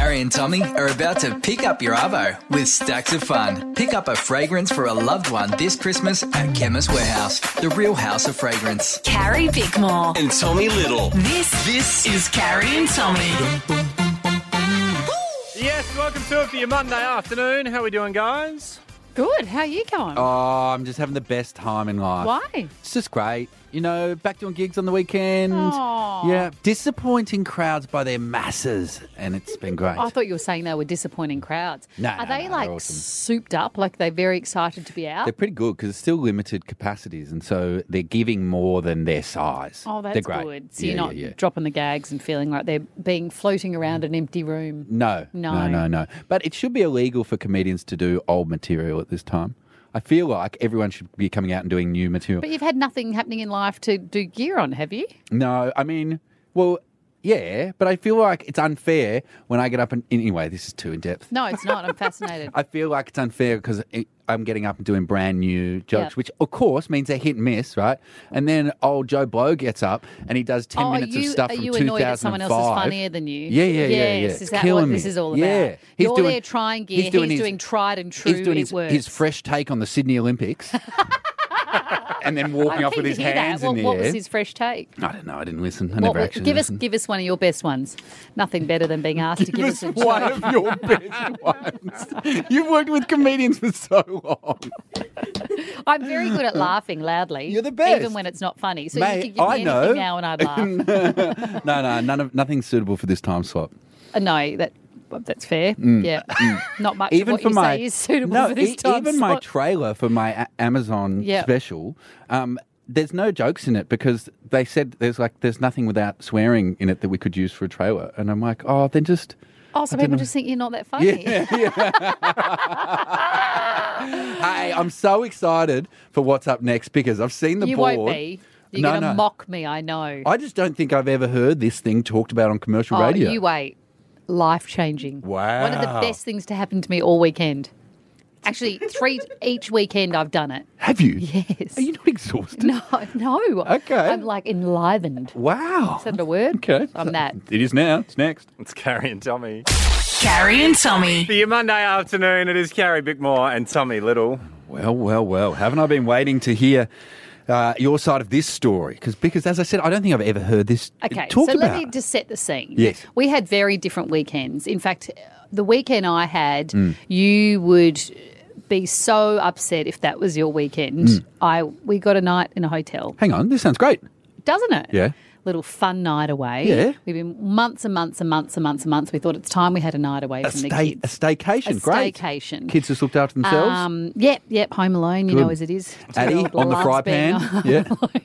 Carrie and Tommy are about to pick up your arvo with stacks of fun. Pick up a fragrance for a loved one this Christmas at Chemist Warehouse, the real house of fragrance. Carrie Bickmore. And Tommy Little. This is Carrie and Tommy. Yes, welcome to it for your Monday afternoon. How are we doing, guys? Good. How are you going? Oh, I'm just having the best time in life. Why? It's just great. You know, back doing gigs on the weekend. Aw. Yeah, disappointing crowds by their masses, and it's been great. I thought you were saying they were disappointing crowds. No, Are no, they no, like they're awesome. souped up? Like they're very excited to be out? They're pretty good because it's still limited capacities, and so they're giving more than their size. Oh, that's they're great. good. So Yeah, you're not yeah, yeah. dropping the gags and feeling like they're being floating around an empty room. No. No. But it should be illegal for comedians to do old material at this time. I feel like everyone should be coming out and doing new material. But you've had nothing happening in life to do gear on, have you? No, I mean, well, yeah, but I feel like it's unfair when I get up and... Anyway, this is too in-depth. No, it's not. I'm fascinated. I feel like it's unfair because I'm getting up and doing brand new jokes, Yep. which of course means they're hit and miss, right? And then old Joe Blow gets up and he does 10 minutes of stuff Are from you 2005. annoyed that someone else is funnier than you? Yeah. Yes, is that Killing what me. this is all about? Yeah. You're there trying gear. He's doing tried and true. He's doing it works. his fresh take on the Sydney Olympics. And then walking off with his hands in the What air. was his fresh take? I don't know. I didn't listen. I never actually listened. Give us one of your best ones. Nothing better than being asked to give us a one joke. of your best ones. You've worked with comedians for so long. I'm very good at laughing loudly. You're the best. Even when it's not funny. So Mate, you could give me I anything know. now and I'd laugh. Nothing suitable for this time slot. No, that's fair. Yeah. Not much Even of for what you my say is suitable for this time even my slot. trailer for my Amazon Yeah. special, there's no jokes in it because they said there's nothing without swearing in it that we could use for a trailer, and I'm like, oh, then just. Oh, so I don't people know. just think you're not that funny. Hey, I'm so excited for what's up next because I've seen the You board. won't be. You're No, going to no. mock me, I know. I just don't think I've ever heard this thing talked about on commercial radio. You wait. Life-changing. Wow. One of the best things to happen to me all weekend. Actually, 3 each weekend I've done it. Have you? Yes. Are you not exhausted? No. Okay. I'm like enlivened. Wow. Is that a word? Okay. I'm that. It is now. It's next. It's Carrie and Tommy. Carrie and Tommy. For your Monday afternoon, it is Carrie Bickmore and Tommy Little. Well. Haven't I been waiting to hear your side of this story? Because, as I said, I don't think I've ever heard this Okay, talked so about. let me just set the scene. Yes. We had very different weekends. In fact, the weekend I had, Mm. you would be so upset if that was your weekend. We got a night in a hotel. Hang on, this sounds great. Doesn't it? Yeah. Little fun night away. Yeah. We've been months and months and months and months and months. We thought it's time we had a night away from the kids. A staycation, A great. staycation. Kids just looked after themselves. Yep, home alone, you Good. know as it is. Addie Two-year-old on the loves fry being pan. home Yeah.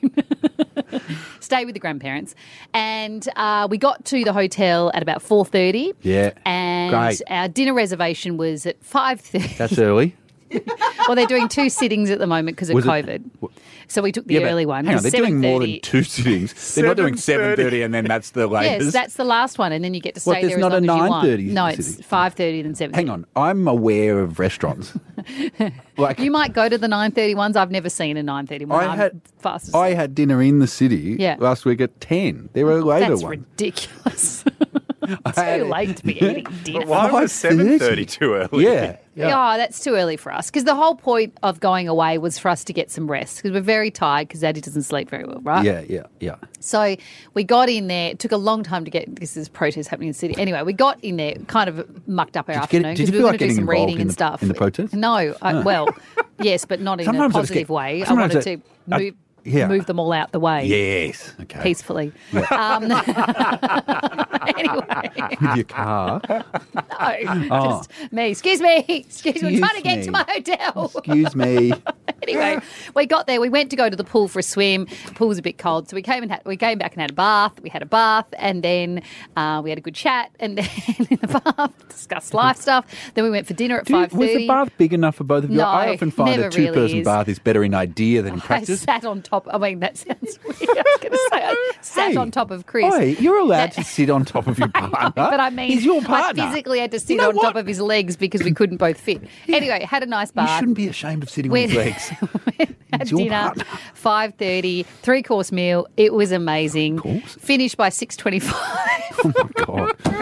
alone. Stay with the grandparents. And we got to the hotel at about 4:30. Yeah. And Great. our dinner reservation was at 5:30. That's early. Well, they're doing 2 sittings at the moment because of Was it- COVID. So we took the Yeah, but early one. Hang on, they're doing more than 7:30. 2 sittings. They're not doing 7:30 and then that's the latest. Yes, that's the last one, and then you get to stay What, there's there as not a long as you 9:30 want. No, it's sitting? 5:30 then 7:30. Hang on, I'm aware of restaurants. Like You might go to the 9:30 ones. I've never seen a 9:30 one. I'm fast asleep. I had dinner in the city Yeah. last week at 10. There were later That's ones. ridiculous. had Too it. late to be eating dinner. Why was 5:30? 7:30 too early? Yeah. Oh, that's too early for us. Because the whole point of going away was for us to get some rest. Because we're very tired because Daddy doesn't sleep very well, right? Yeah. So we got in there. It took a long time to get. This is protest happening in the city. Anyway, we got in there, kind of mucked up our afternoon did you because we feel were like going to do getting some involved reading in and the- stuff. in the protest? No, well, yes, but not in Sometimes a I just positive get- way. I sometimes wanted I- to yeah. move them all out the way. Yes. Okay. Peacefully. Anyway, With your car. no, just me. Excuse me. Excuse me. I'm trying to get me. to my hotel. Excuse me. Anyway, we got there. We went to go to the pool for a swim. The pool was a bit cold, so we came back and had a bath. We had a bath, and then we had a good chat, and then in the bath discussed life stuff. Then we went for dinner at 5:30. Was the bath big enough for both of you? No, I often find never a two-person really is. bath is better in idea than in I practice. sat on top. I mean, that sounds weird. I was going to say I sat Hey, on top of Chris. Oi, you're allowed to sit on top of your I know, partner. but I mean, he's your partner. I physically had to sit You know on top what? of his legs because we couldn't both fit. Anyway, had a nice You bath. shouldn't be ashamed of sitting on his legs. Had It's your dinner, partner. 5:30, 3-course meal. It was amazing. Course? Finished by 6:25. Oh my god.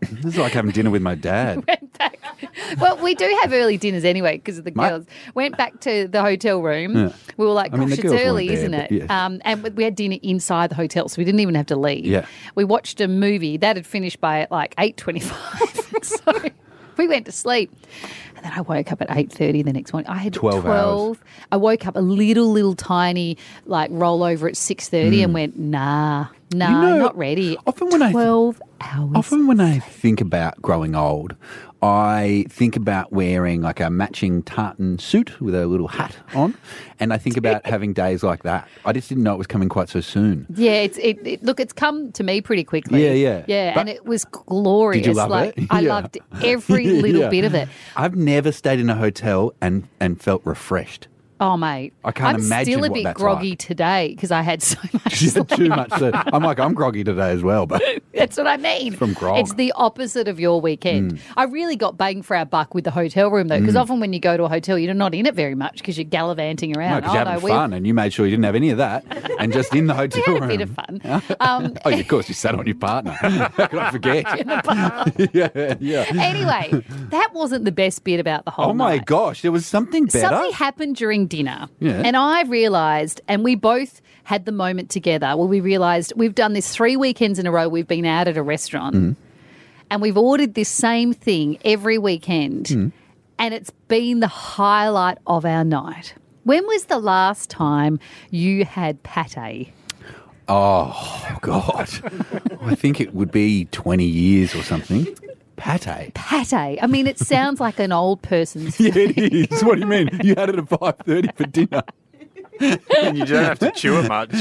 This is like having dinner with my dad. Went back. Well, we do have early dinners anyway because of the Mate. girls. Went back to the hotel room. Yeah. We were like, I mean, gosh, the it's girls early, weren't there, isn't but it? yes. And we had dinner inside the hotel, so we didn't even have to leave. Yeah. We watched a movie. That had finished by like 8:25. So we went to sleep. And then I woke up at 8:30 the next morning. I had 12 hours. I woke up a little tiny like rollover at 6:30 and went, nah, not ready. often when I- 12 hours. Often when I think about growing old, I think about wearing like a matching tartan suit with a little hat on, and I think about having days like that. I just didn't know it was coming quite so soon. Yeah, look, it's come to me pretty quickly. Yeah. and it was glorious. Did you love like, it? I Yeah. loved every little Yeah. bit of it. I've never stayed in a hotel and felt refreshed. Oh, mate, I can't I'm imagine still a what bit that's groggy like. today because I had so much Yeah, sleep. too much. I'm groggy today as well, but That's what I mean. From grog. It's the opposite of your weekend. I really got bang for our buck with the hotel room though, because often when you go to a hotel, you're not in it very much because you're gallivanting no, around. because you're having fun, and you made sure you didn't have any of that, and just in the hotel We had a room. bit of fun. Oh, yeah, of course, you sat on your partner. How could I forget? yeah. Anyway, that wasn't the best bit about the whole Oh my night. gosh, there was something better. Something happened during dinner. Yeah. And I realised, and we both had the moment together where we realised we've done this 3 weekends in a row. We've been out at a restaurant Mm. and we've ordered this same thing every weekend. Mm. And it's been the highlight of our night. When was the last time you had pate? Oh, God. I think it would be 20 years or something. Pate. Pate. I mean, it sounds like an old person's. Yeah, it is. What do you mean? You had it at 5:30 for dinner. And you don't have to chew it much.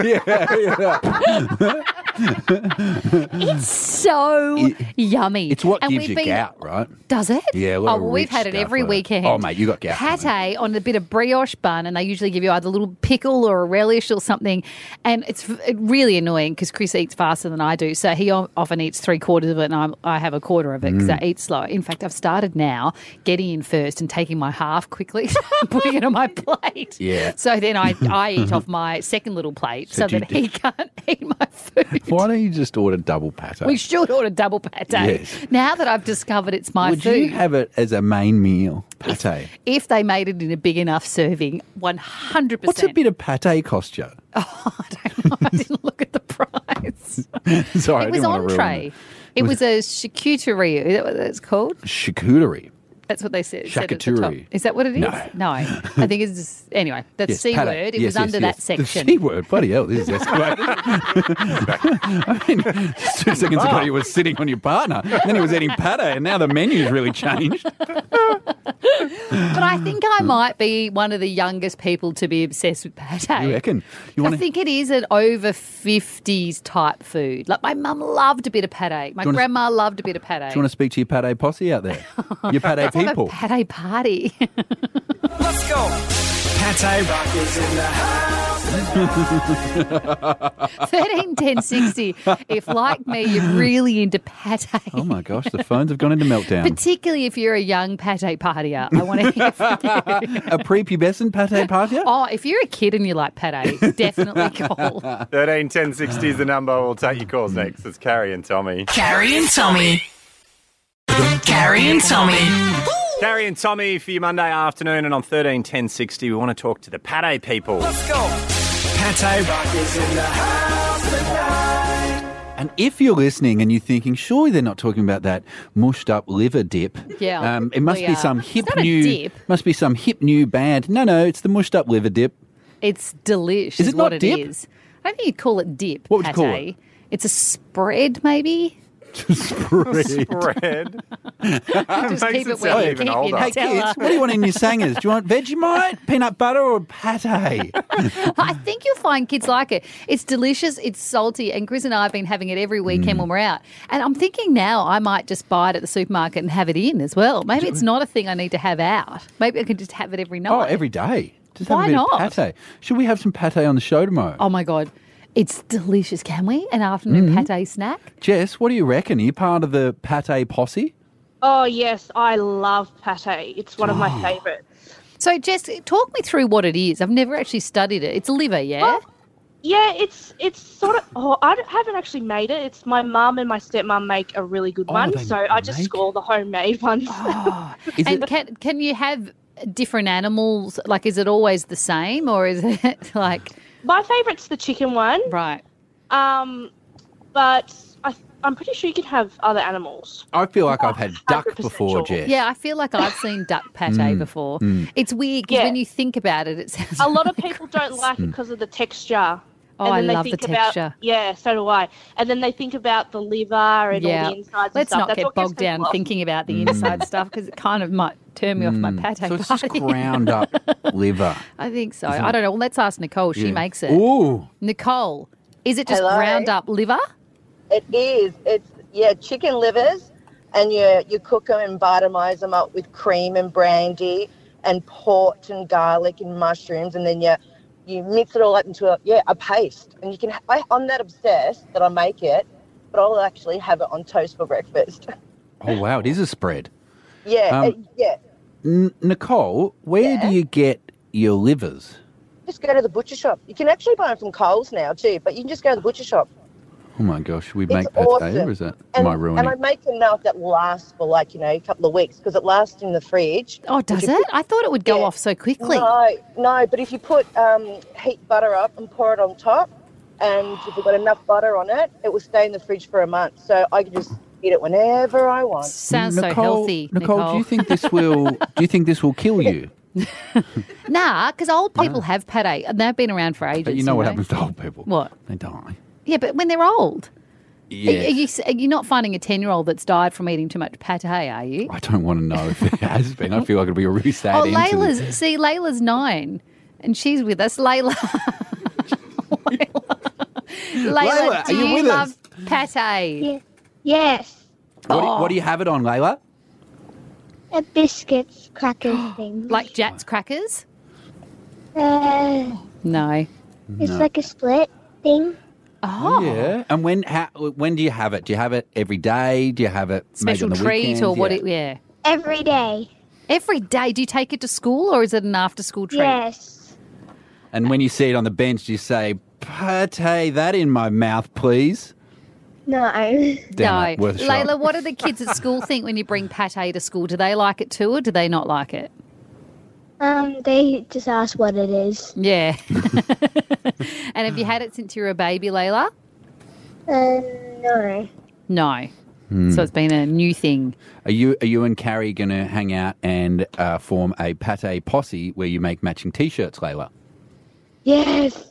It's so yummy. It's what And gives we've you been- gout, right? Does it? Yeah, a lot Oh, of well, we've rich had it stuff every like that. weekend. Oh, mate, you got gout from Pate on a bit of brioche bun, and they usually give you either a little pickle or a relish or something. And it's really annoying because Chris eats faster than I do, so he often eats 3/4 of it, and I have a quarter of it because I eat slow. In fact, I've started now getting in first and taking my half quickly, putting it on my plate. Yeah. So then I eat off my second little plate so, So do that you- he can't eat my food. Why don't you just order double pate? We should order double pate. Yes. Now that I've discovered it's my Would food. you have it as a main meal? Pate. If they made it in a big enough serving, 100%. What's a bit of pate cost you? I don't know. I didn't look at the price. Sorry, It was I didn't want to ruin entree. it. It was a charcuterie. Is that what it's called? Charcuterie. That's what they said at the top. Charcuterie. Is that what it is? No. I think it's just, anyway. That's Yes, C pate. word. It Yes, was yes, under yes. that section. The C word. Bloody hell, this is escalating. I mean, 2 seconds ago you were sitting on your partner, then he was eating pate, and now the menu's really changed. But I think I might be one of the youngest people to be obsessed with pate. You reckon? You I want think it is an over 50s type food. Like my mum loved a bit of pate. My wanna- grandma loved a bit of pate. Do you want to speak to your pate posse out there? Your pate Let's people. have a pate party. Let's go. Pate Rock is in the house. 13 10 60. If, like me, you're really into pate. Oh my gosh, the phones have gone into meltdown. Particularly if you're a young pate partier. I want to hear from you. A prepubescent pate partier? Oh, if you're a kid and you like pate, definitely call. 13 10 60 is the number. We'll take your calls next. It's Carrie and Tommy. Carrie and Tommy. Carrie and Tommy. Carrie and Tommy for your Monday afternoon, and on 13 10 60, we want to talk to the pate people. Let's go. Pate Rock is in the house tonight. And if you're listening and you're thinking, surely they're not talking about that mushed up liver dip. Yeah, it must we be are. some It's hip not a new. dip. Must be some hip new band. No, it's the mushed up liver dip. It's delish, Is is it what not it dip? is. I don't think you'd call it dip. What would you call pate. It's a spread, maybe. Spread. Bread. Just Makes keep it it sound where you even keep older. your Hey Nutella. kids, what do you want in your sangers? Do you want Vegemite, peanut butter, or pate? I think you'll find kids like it. It's delicious, it's salty, and Chris and I have been having it every weekend when we're out. And I'm thinking now I might just buy it at the supermarket and have it in as well. Maybe it's not a thing I need to have out. Maybe I can just have it every night. Oh, every day. Just Why have a bit not? of pate. Should we have some pate on the show tomorrow? Oh my God. It's delicious. Can we? An afternoon Mm-hmm. pate snack? Jess, what do you reckon? Are you part of the pate posse? Oh, yes, I love pate. It's one of my favourites. So, Jess, talk me through what it is. I've never actually studied it. It's liver, yeah? Yeah, it's sort of. Oh, haven't actually made it. It's my mum and my stepmom make a really good one, they so I just make? score the homemade ones. Is And it, can you have different animals? Like, is it always the same, or is it like My favourite's the chicken one, right? but I'm pretty sure you can have other animals. I feel like I've had duck 100% before, sure. Jess. Yeah, I feel like I've seen duck pate before. It's weird because Yeah. when you think about it, it sounds A lot of people don't like it because of the texture. Oh, And I then they love the think about, texture. yeah, so do I. And then they think about the liver and all the insides Let's and stuff. not That's get what gets bogged down people off. thinking about the inside stuff because it kind of might turn me off my pate So it's party. just ground up liver. I think so. I don't know. Well, let's ask Nicole. She Yeah. makes it. Ooh. Nicole, is it just Hello? ground up liver? It is. It's chicken livers, and you cook them and bitomize them up with cream and brandy and port and garlic and mushrooms, and then you mix it all up into a paste. And you can. I'm that obsessed that I make it, but I'll actually have it on toast for breakfast. Oh, wow. It is a spread. Yeah, yeah. Nicole, where do you get your livers? Just go to the butcher shop. You can actually buy them from Coles now too, but you can just go to the butcher shop. Oh, my gosh. We It's make pate, awesome. or is that And, am I ruining? and I make enough that lasts for a couple of weeks because it lasts in the fridge. Oh, does If you it? I thought it would go Yeah. off so quickly. No, but if you put heat butter up and pour it on top, and if you've got enough butter on it, it will stay in the fridge for a month. So I can just eat it whenever I want. Sounds so healthy, Nicole, do you think this will? Do you think this will kill you? Nah, because old people have pate and they've been around for ages. But you know what happens to old people? What? They die. Yeah, but when they're old. Yeah. Are you not finding a 10-year-old that's died from eating too much pate, are you? I don't want to know if there has been. I feel like it'll be a really sad Oh, end to this. Layla's 9 and she's with us. Layla. Layla, are do you you with love us? pate? Yes. What do you have it on, Layla? Biscuits, crackers, things. Like Jat's crackers? It's No. like a split thing. Oh. Yeah. And when do you have it? Do you have it every day? Do you have it Special maybe on the treat weekends? or what? Yeah. Yeah. Every day. Every day. Do you take it to school or is it an after-school treat? Yes. And when you see it on the bench, do you say, "Pate that in my mouth, please"? No. Damn it, worth a shot. Layla, what do the kids at school think when you bring pate to school? Do they like it too or do they not like it? They just ask what it is. Yeah. And have you had it since you were a baby, Layla? No. No. So it's been a new thing. Are you and Carrie going to hang out and form a pate posse where you make matching T-shirts, Layla? Yes.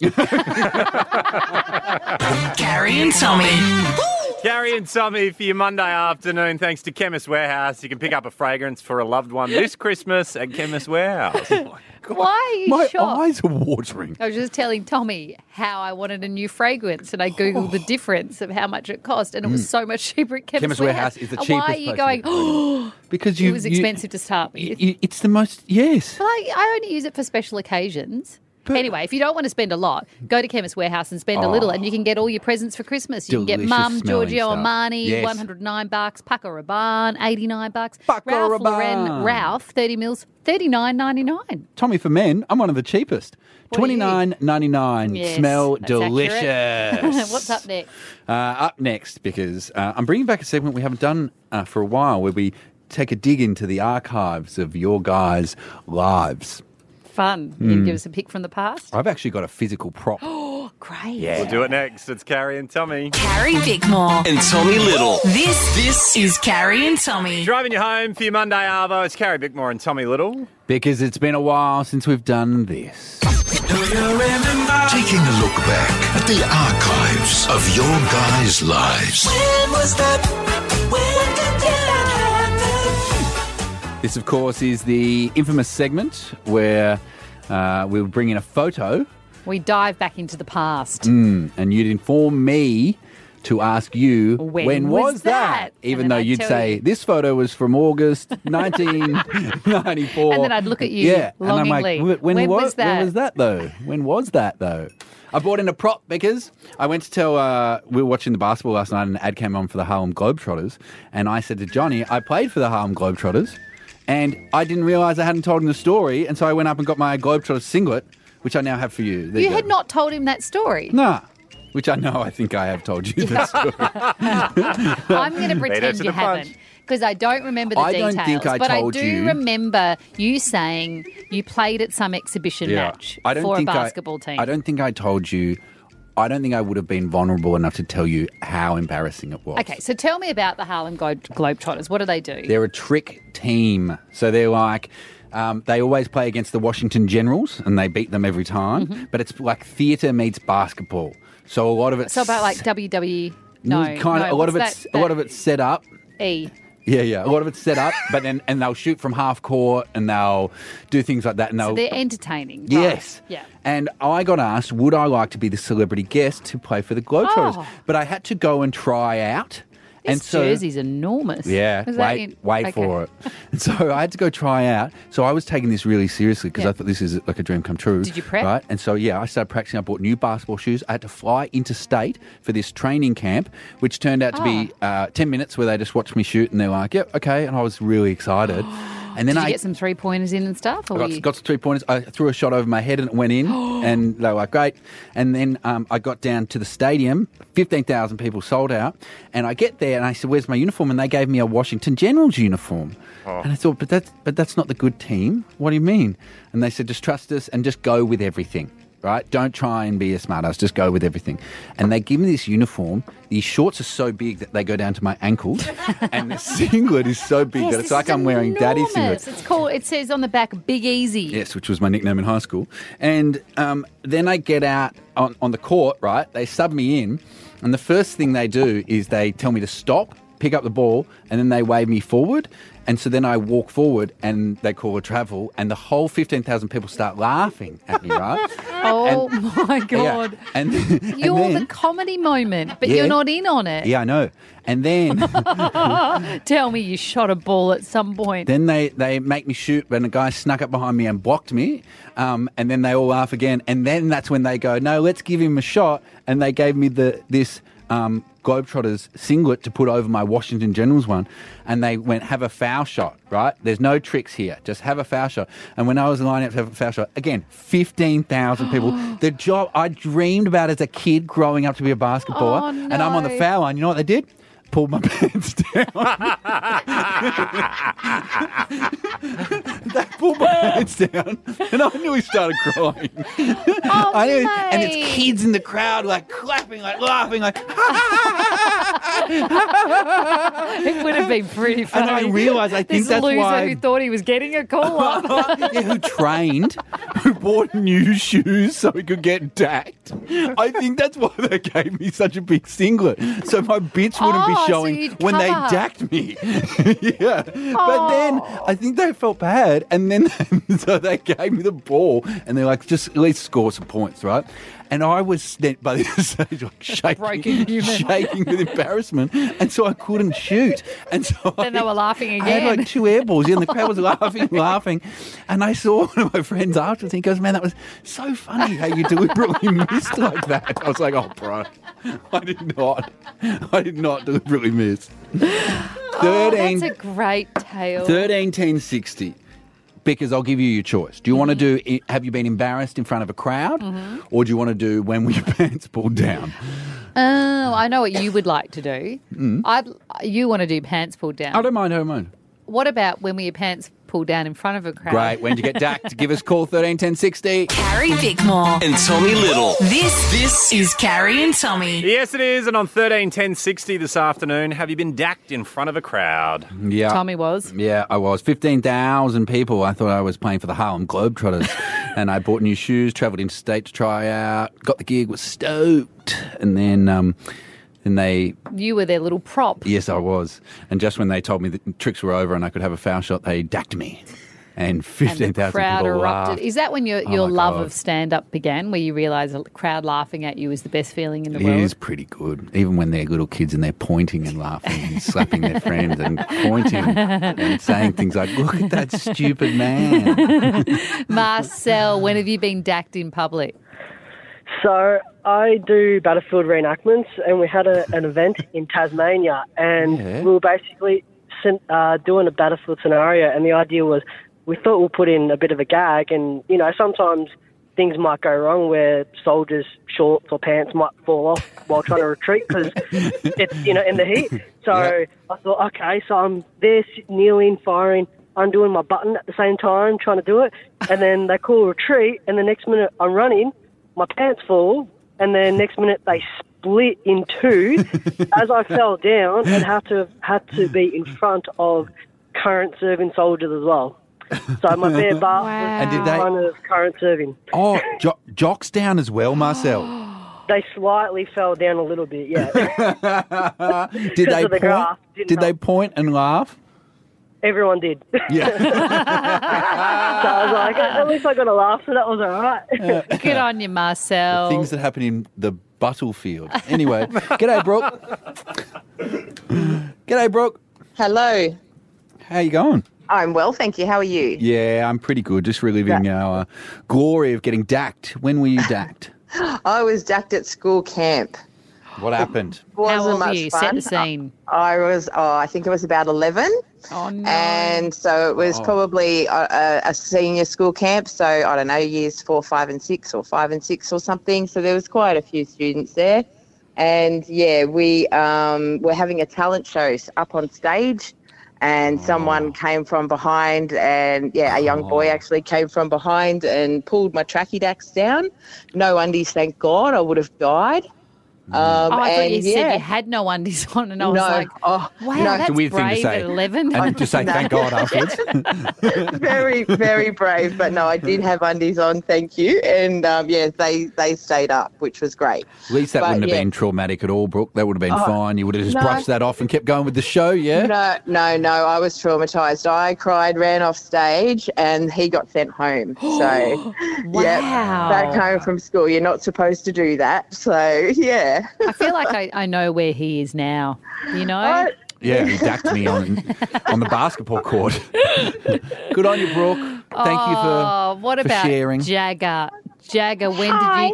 Gary and Tommy. Gary and Tommy for your Monday afternoon. Thanks to Chemist Warehouse. You can pick up a fragrance for a loved one this Christmas at Chemist Warehouse. Why are you My shocked? eyes are watering. I was just telling Tommy how I wanted a new fragrance and I Googled the difference of how much it cost and it was so much cheaper at Chemist, Chemist Warehouse is the And cheapest why are you place going, to get oh, Because it was expensive to start with? It's the most, yes. But I only use it for special occasions. Anyway, if you don't want to spend a lot, go to Chemist Warehouse and spend a little and you can get all your presents for Christmas. You can get Delicious Mum, smelling Giorgio stuff. Armani, Yes. $109, Paco Rabanne, $89, Paco Ralph Rabanne. Lauren, Ralph, 30 mils, $39.99. Tommy, for men, I'm one of the cheapest. What are you? $29.99. Yes, Smell that's delicious. What's up next? Up next, because I'm bringing back a segment we haven't done for a while where we take a dig into the archives of your guys' lives. Fun. You can give us a pick from the past? I've actually got a physical prop. Great. Yeah. We'll do it next. It's Carrie and Tommy. Carrie Bickmore. And Tommy Little. This is Carrie and Tommy. Driving you home for your Monday Arvo. It's Carrie Bickmore and Tommy Little. Because it's been a while since we've done this. Taking a look back at the archives of your guys' lives. This, of course, is the infamous segment where we'll bring in a photo We dive back into the past. and you'd inform me to ask you, When was that? Even And though then I'd you'd tell say, you. this photo was from August 1994. And then I'd look at you And I'm longingly. like, When was that? When was that, though? When was that, though? I brought in a prop because I went to tell, we were watching the basketball last night and an ad came on for the Harlem Globetrotters. And I said to Johnny, I played for the Harlem Globetrotters and I didn't realise I hadn't told him the story. And so I went up and got my Globetrotters singlet which I now have for you. There You go. had not told him that story. Nah. Which I know I think I have told you this story. I'm going to pretend to you the punch. haven't. Because I don't remember the I details. don't think I but told I do you. remember you saying you played at some exhibition match for a basketball team. I don't think I told you. I don't think I would have been vulnerable enough to tell you how embarrassing it was. Okay, so tell me about the Harlem Globetrotters. What do they do? They're a trick team. So they're like, they always play against the Washington Generals and they beat them every time. Mm-hmm. But it's like theatre meets basketball. So a lot of it's So about like WWE. No, kind of. no, A lot of what's it's a lot of it's set up. E. Yeah. A lot of it's set up, but then and they'll shoot from half court and they'll do things like that. And So they'll they're entertaining. Right? Yes. Yeah. And I got asked, would I like to be the celebrity guest to play for the Globetrotters? Oh. But I had to go and try out. This jersey's enormous. Yeah, Was that wait okay. for it. And so I had to go try out. So I was taking this really seriously because Yeah. I thought this is like a dream come true. Did you prep? Right? And so, I started practicing. I bought new basketball shoes. I had to fly interstate for this training camp, which turned out to be 10 minutes where they just watched me shoot and they're like, yep, okay. And I was really excited. And then Did you I get some 3-pointers in and stuff? Or got some 3-pointers. I threw a shot over my head and it went in, and they were like, great. And then I got down to the stadium, 15,000 people sold out, and I get there and I said, where's my uniform? And they gave me a Washington Generals uniform. And I thought, but that's not the good team. What do you mean? And they said, just trust us and just go with everything. Right? Don't try and be a smartass. Just go with everything. And they give me this uniform. These shorts are so big that they go down to my ankles. And the singlet is so big Yes, that it's this like is I'm wearing daddy's enormous. singlet. It's called. It says on the back, Big Easy. Yes, which was my nickname in high school. And then I get out on the court, right? They sub me in. And the first thing they do is they tell me to stop, pick up the ball, and then they wave me forward. And so then I walk forward and they call a travel and the whole 15,000 people start laughing at me, right? Oh, my God. Yeah. And You're then, the comedy moment, but Yeah. you're not in on it. Yeah, I know. And then Tell me you shot a ball at some point. then they make me shoot when a guy snuck up behind me and blocked me. And then they all laugh again. And then that's when they go, no, let's give him a shot. And they gave me this Globetrotters singlet to put over my Washington Generals one. And they went, have a foul shot, right? There's no tricks here. Just have a foul shot. And when I was lining up to have a foul shot, again, 15,000 people. The job I dreamed about as a kid growing up to be a basketballer. Oh, And I'm on the no. foul line. You know what they did? Pulled my pants down. They pulled my pants down, and I nearly started crying. Oh, I knew, and it's mate. kids in the crowd, like clapping, like laughing, like. It would have been pretty funny. And I realised, I think this that's loser why. who thought he was getting a call up. Yeah, who trained, who bought new shoes so he could get dacked. I think that's why they gave me such a big singlet, so my bits wouldn't be Oh, so showing you'd when they cover. dacked me. Yeah, but then I think they felt bad, and then so they gave me the ball, and they're like, just at least score some points, right? And I was then by this stage like Broken human. shaking with embarrassment, and so I couldn't shoot. And so Then they were laughing I had again. like 2 air balls, and the crowd was laughing. And I saw one of my friends afterwards, and he goes, "Man, that was so funny how you deliberately missed like that." I was like, "Oh, bro, I did not deliberately miss." 13, Oh, that's a great tale. 13, 10, 60. Because I'll give you your choice. Do you want to do, have you been embarrassed in front of a crowd? Or do you want to do when were your pants pulled down? Oh, I know what you would like to do. You want to do pants pulled down. I don't mind. What about when were your pants pulled down in front of a crowd? Great. When did you get dacked? Give us a call, 13 10 60. Carrie Bickmore. And Tommy Little. This is Carrie and Tommy. Yes, it is. And on 13-10-60 this afternoon, have you been dacked in front of a crowd? Yeah. Tommy was. Yeah, I was. 15,000 people. I thought I was playing for the Harlem Globetrotters. And I bought new shoes, travelled interstate to try out, got the gig, was stoked. And then they... You were their little prop. Yes, I was. And just when they told me the tricks were over and I could have a foul shot, they dacked me. And And 15,000 the crowd people erupted. laughed. Is that when your my love God. of stand-up began, where you realise a crowd laughing at you is the best feeling in the It world? is pretty good. Even when they're little kids and they're pointing and laughing and slapping their friends and pointing and saying things like, look at that stupid man. Marcel, when have you been dacked in public? So I do battlefield reenactments, and we had an event in Tasmania, and Yeah. we were basically doing a battlefield scenario, and the idea was we thought we'll put in a bit of a gag, and, you know, sometimes things might go wrong where soldiers' shorts or pants might fall off while trying to retreat because it's, in the heat. So I thought, okay, so I'm there kneeling, firing, undoing my button at the same time, trying to do it. And then they call retreat, and the next minute I'm running, my pants fall, and then next minute they split in two as I fell down and had to be in front of current serving soldiers as well. So my bare butt was in front of current serving. Oh, jocks down as well, Marcel. They slightly fell down a little bit, yeah. Did they point? Did they point and laugh? Everyone did. Yeah. So I was like, at least I got a laugh, so that was all right. Good on you, Marcel. Things that happen in the battlefield. Anyway, g'day, Brooke. G'day, Brooke. Hello. How you going? I'm well, thank you. How are you? Yeah, I'm pretty good. Just reliving our glory of getting dacked. When were you dacked? I was dacked at school camp. What happened? Wasn't How old much were you? fun. Set the scene. I think it was about 11. Oh, no. And so it was probably a senior school camp. So, I don't know, years 4, 5 and 6 or 5 and 6 or something. So there was quite a few students there. And, yeah, we were having a talent show up on stage. And someone came from behind and, a young boy actually came from behind and pulled my tracky dacks down. No undies, thank God. I would have died. I thought you said you had no undies on, and I was like, wow, that's weird brave thing to say. at 11. And just say thank God afterwards. Very, very brave. But no, I did have undies on, thank you. And, they stayed up, which was great. At least that wouldn't have been traumatic at all, Brooke. That would have been fine. You would have just brushed that off and kept going with the show, yeah? No, I was traumatised. I cried, ran off stage, and he got sent home. So, back home from school. You're not supposed to do that. So, yeah. I feel like I know where he is now, you know? Yeah, he dacked me on the basketball court. Good on you, Brooke. Thank you what for about sharing. Jagger? Jagger, when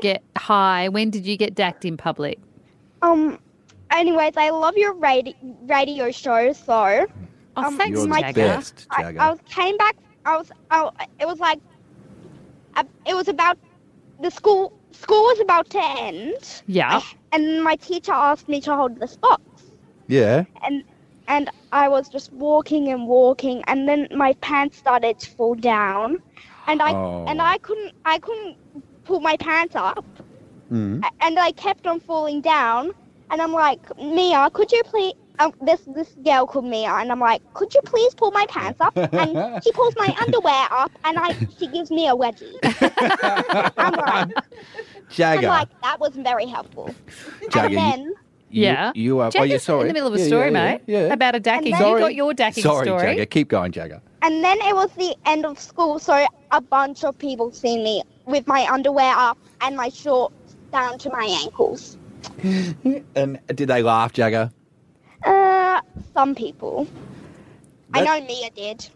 did you get dacked in public? Anyways, I love your radio show, so... thanks, You're the Jagger. best, Jagger. I came back, it was like... it was about... The school was about to end. Yeah. And my teacher asked me to hold the spots. Yeah. And I was just walking, and then my pants started to fall down, and I couldn't pull my pants up, and I kept on falling down, and I'm like, Mia, could you please? This girl called Mia, and I'm like, could you please pull my pants up? And she pulls my underwear up, and she gives me a wedgie. Jagger. I'm like, that was very helpful. Jagger, And then... You are. Jagger's sorry. in the middle of a story, mate. Yeah. About a dacking. You got your dacking Sorry, story. Jagger. Keep going, Jagger. And then it was the end of school, so a bunch of people see me with my underwear up and my shorts down to my ankles. And did they laugh, Jagger? Some people. I know Mia did.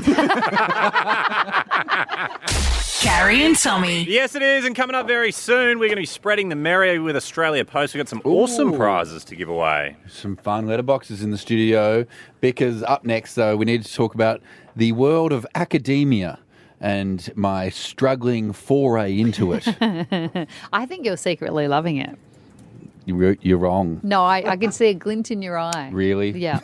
Carrie and Tommy. Yes, it is. And coming up very soon, we're going to be spreading the merry with Australia Post. We've got some awesome prizes to give away. Some fun letterboxes in the studio. Because up next, though, we need to talk about the world of academia and my struggling foray into it. I think you're secretly loving it. You're wrong. No, I can see a glint in your eye. Really? Yeah.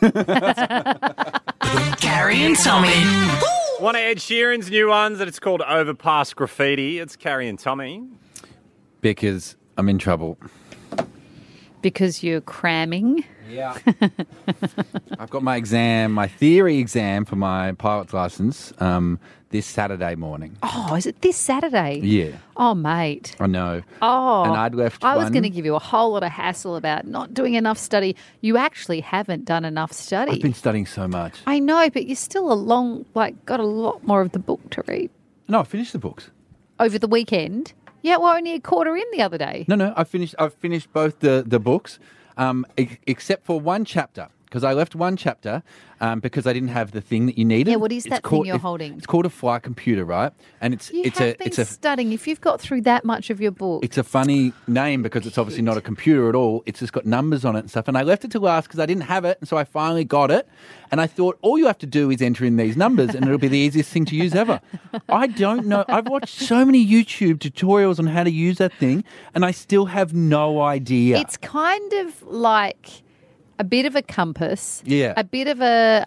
Carrie and Tommy. One of Ed Sheeran's new ones, and it's called Overpass Graffiti. It's Carrie and Tommy. Because I'm in trouble. Because you're cramming. Yeah. I've got my theory exam for my pilot's license this Saturday morning. Oh, is it this Saturday? Yeah. Oh, mate. I know. Oh. And I'd left I was one. going to give you a whole lot of hassle about not doing enough study. You actually haven't done enough study. I've been studying so much. I know, but you're still got a lot more of the book to read. No, I finished the books. Over the weekend? Yeah, we're only a quarter in the other day. No, I've finished both the books, except for one chapter. because I left one chapter because I didn't have the thing that you needed. Yeah, what is that thing you're holding? It's called a flight computer, right? And it's been studying. If you've got through that much of your book, it's a funny name because it's obviously not a computer at all. It's just got numbers on it and stuff. And I left it to last because I didn't have it, and so I finally got it. And I thought all you have to do is enter in these numbers, and it'll be the easiest thing to use ever. I don't know. I've watched so many YouTube tutorials on how to use that thing, and I still have no idea. it's kind of like a bit of a compass. Yeah. A bit of a,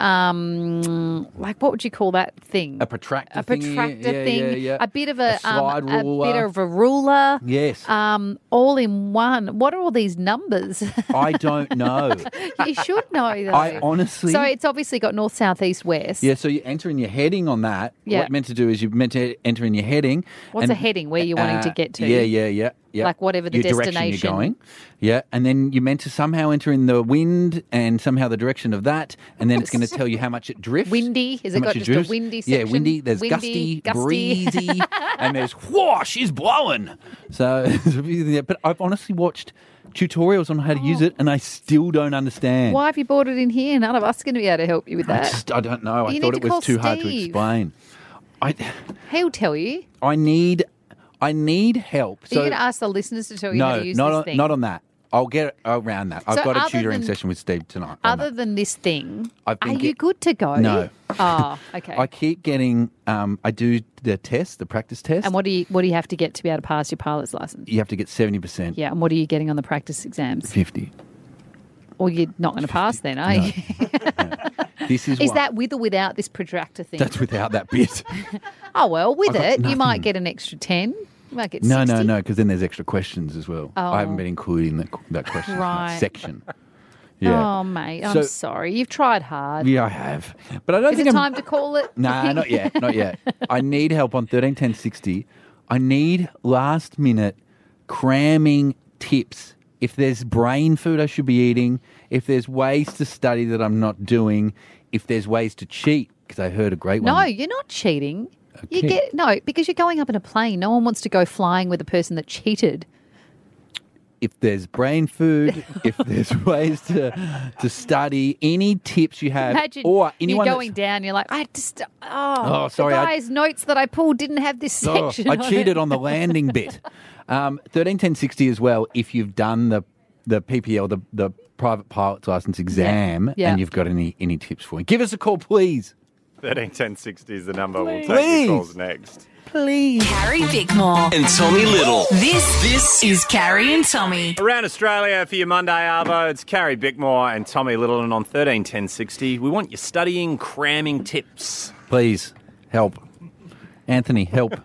like, what would you call that thing? A protractor A thing. protractor thing. Yeah. A bit of a slide ruler. A bit of a ruler. Yes. All in one. What are all these numbers? I don't know. You should know, though. I honestly... So it's obviously got north, south, east, west. Yeah, so you enter in your heading on that. Yeah. What you're meant to do is you're meant to enter in your heading. What's a heading? Where you're wanting to get to? Yeah. Like whatever the your destination. Direction you're going. Yeah, and then you're meant to somehow enter in the wind and somehow the direction of that, and then it's going to tell you how much it drifts. Windy? Has it got just a windy section? Yeah, windy. There's gusty, breezy, and there's, whoa, she's blowing. So, but I've honestly watched tutorials on how to use it, and I still don't understand. Why have you brought it in here? None of us are going to be able to help you with that. I don't know. You I thought need it to was too call hard to Steve. explain. He'll tell you. I need help. Are you going to ask the listeners to tell you how to use this thing? not on that. I'll get around that. I've So got a other tutoring than- session with Steve tonight. on Other that. than this thing, I've been are you good to go? No. Oh, okay. I keep getting. I do the test, the practice test. And what do you have to get to be able to pass your pilot's license? You have to get 70%. Yeah, and what are you getting on the practice exams? 50. Or you're not going to pass then, are you? This is Is what- that with or without this protractor thing? That's without that bit. Oh, well, with I've got it, you nothing. might get an extra 10. You might get No, 60. no, because then there's extra questions as well. Oh. I haven't been included in that question Right. section. Yeah. Oh, mate, I'm So- sorry. You've tried hard. Yeah, I have. But I don't Is think it I'm... time to call it? Nah, not yet. Not yet. I need help on 131060. I need last minute cramming tips. If there's brain food I should be eating, if there's ways to study that I'm not doing, if there's ways to cheat, because I heard a great one. No, you're not cheating. You Okay. because you're going up in a plane. No one wants to go flying with a person that cheated. If there's brain food, if there's ways to study, any tips you have, Imagine or you're anyone going down. You're like, I just sorry, the I- guy's notes that I pulled didn't have this Oh, section. I on cheated it. on the landing bit. 131060 as well. If you've done the PPL, the private pilot's license exam, Yeah. and you've got any tips for me, give us a call, please. 131060 is the number. We'll take Please. your calls next. Please. Carrie Bickmore. And Tommy Little. This is Carrie and Tommy. Around Australia for your Monday Arvo, it's Carrie Bickmore and Tommy Little, and on 131060, we want your studying, cramming tips. Please help, Anthony. Help.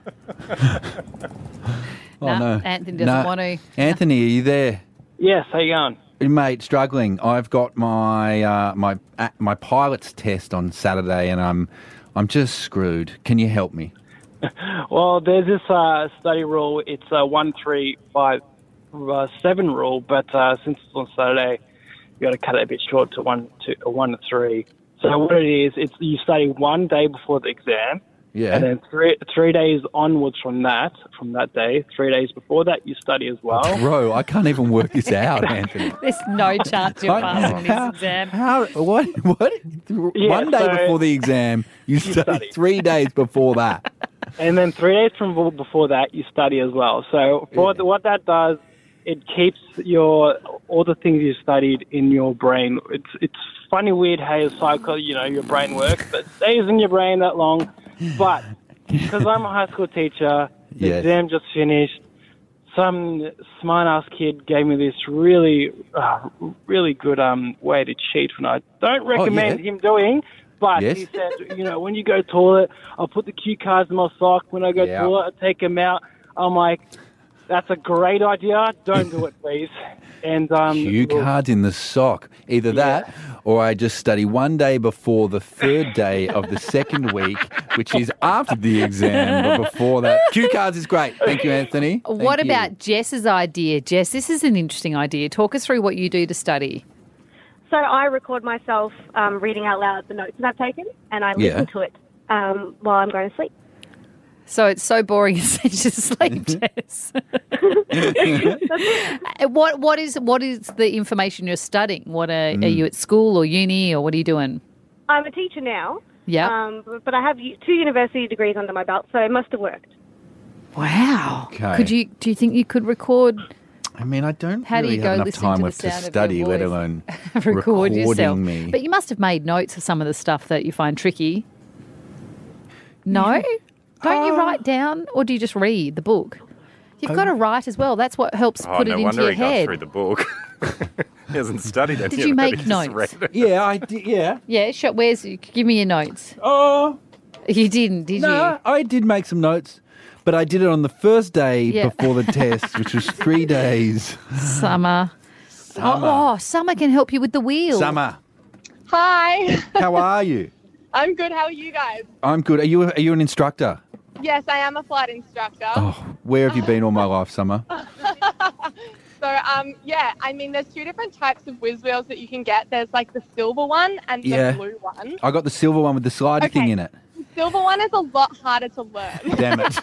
No, no, Anthony doesn't want to. Anthony, are you there? Yes, how you going? Mate, struggling. I've got my my pilot's test on Saturday, and I'm just screwed. Can you help me? Well, there's this study rule. It's a 1, 3, 5, 7 rule, but since it's on Saturday, you got to cut it a bit short to 1 to 3. So what it is, it's you study 1 day before the exam, Yeah. and then three days onwards from that day, 3 days before that, you study as well. Bro, I can't even work this out, Anthony. There's no chance you're passing How- this exam. How? What? Yeah, 1 day so- before the exam, you study 3 days before that. And then 3 days from before that, you study as well. So what that does, it keeps all the things you studied in your brain. It's funny, weird how your brain works, but it stays in your brain that long. But because I'm a high school teacher, the Yes. exam just finished. Some smart-ass kid gave me this really, really good way to cheat, and I don't recommend him doing. But Yes. he said, when you go toilet, I'll put the cue cards in my sock. When I go Yeah. toilet, I take them out. I'm like, that's a great idea. Don't do it, please. And Cue cards in the sock. Either that, or I just study 1 day before the third day of the second week, which is after the exam, but before that. Cue cards is great. Thank you, Anthony. What Thank you. about Jess's idea? Jess, this is an interesting idea. Talk us through what you do to study. So I record myself reading out loud the notes that I've taken, and I listen to it while I'm going to sleep. So it's so boring it's sent you to sleep, Jess. What is the information you're studying? Are you at school or uni or what are you doing? I'm a teacher now. Yeah. But I have 2 university degrees under my belt, so it must have worked. Wow. Okay. Do you think you could record? I mean, I don't How do really you have go enough listening time to the left to sound of your study, let voice? alone Record recording yourself. me. But you must have made notes of some of the stuff that you find tricky. No? Don't you write down or do you just read the book? You've got to write as well. That's what helps put it no into wonder your he got head. through the book. He hasn't studied it. Did you make notes? Yeah, I did. Yeah. Yeah, sure. Give me your notes. Oh. You didn't, did No, you? I did make some notes, but I did it on the first day before the test, which was 3 days. Summer. Oh, Summer can help you with the wheel. Summer, Hi. how are you? I'm good. How are you guys? I'm good. Are you an instructor? Yes, I am a flight instructor. Oh, where have you been all my life, Summer? So, yeah, I mean, there's 2 different types of whiz wheels that you can get. There's like the silver one and the blue one. I got the silver one with the slidey thing in it. The silver one is a lot harder to learn. Damn it.